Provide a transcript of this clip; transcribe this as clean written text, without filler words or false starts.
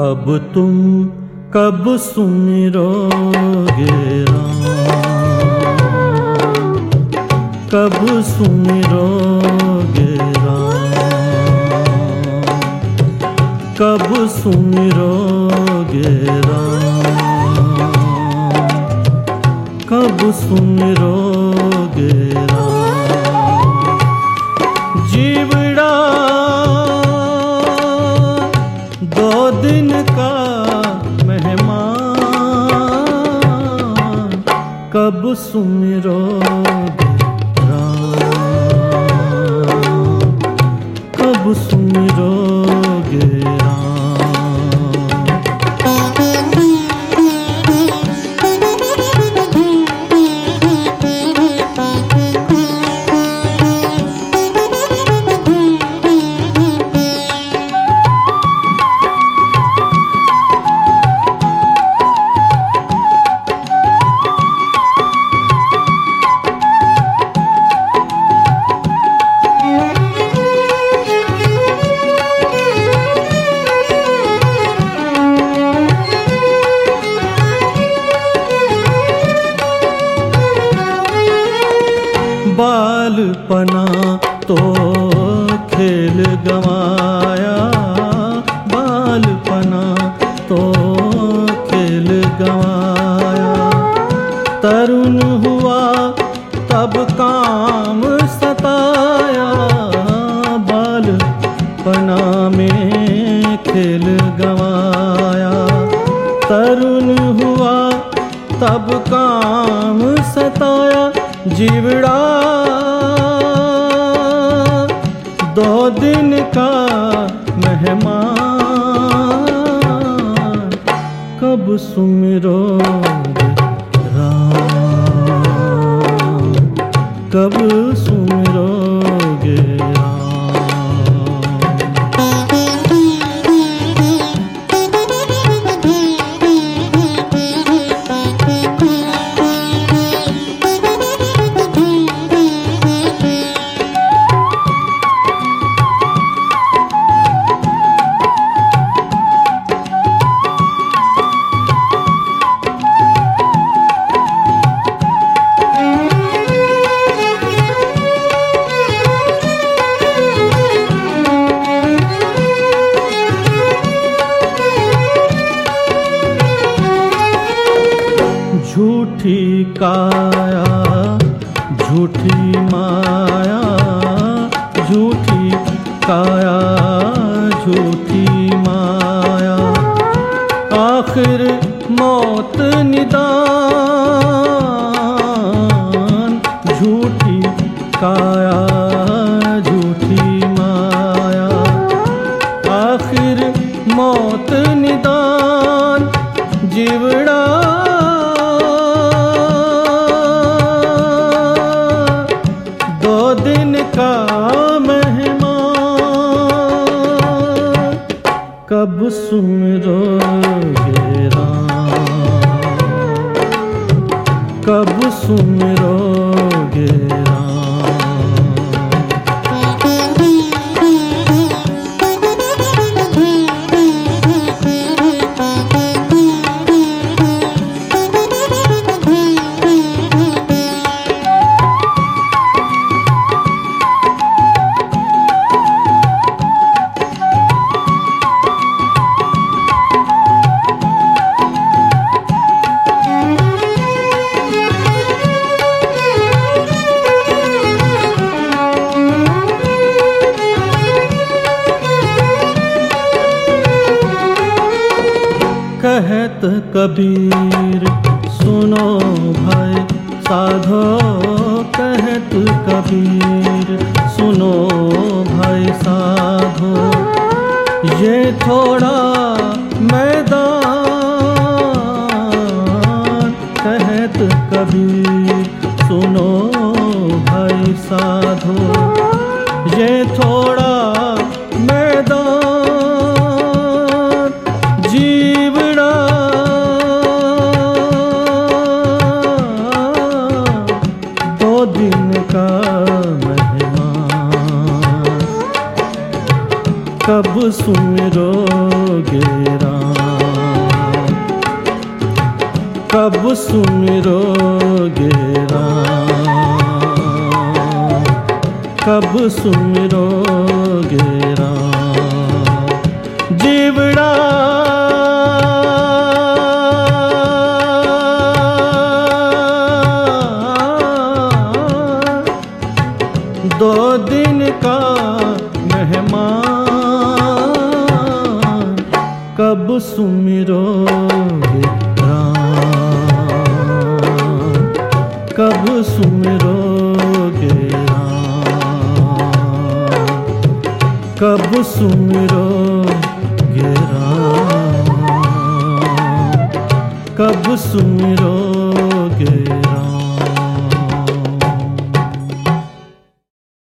अब तुम कब सुमिरोगे राम, कब सुमिरोगे राम, कब सुमिरोगे राम, कब सुमिरोगे राम। जीवड़ा 2 दिन का मेहमान, कब सुमिरोगे राम, कब सुमिरोगे राम। बालपना तो खेल गंवाया, बालपना तो खेल गंवाया। तरुण हुआ तब काम सताया, बालपना में खेल गंवाया। तरुण हुआ तब काम सताया। जीवड़ा 2 दिन का मेहमान, कब सुमिरोगे राम, कब सुमिरोगे राम। झूठी काया झूठी माया, झूठी काया झूठी माया। आखिर मौत निदान, झूठी काया झूठी माया। आखिर मौत निदान। जीवड़ा 2 दिन का मेहमान, कब सुमिरोगे राम, कब सुमिरोगे राम। कहत कबीर सुनो भाई साधो, कहत कबीर सुनो भाई साधो। ये थोड़ा मैदान, कहत कबीर सुनो भाई साधो। ये थोड़ा मैदान। जीवड़ा 2 दिन का मेहमान, कब सुन सुमिरोगे राम, कब सुमिरोगे राम, कब सुमिरोगे राम। जीवड़ा दो दिन का मेहमान, कब सुमिरोगे राम, कब सुमिरोगे राम, कब सुमिरोगे राम, कब सुमिरोगे राम।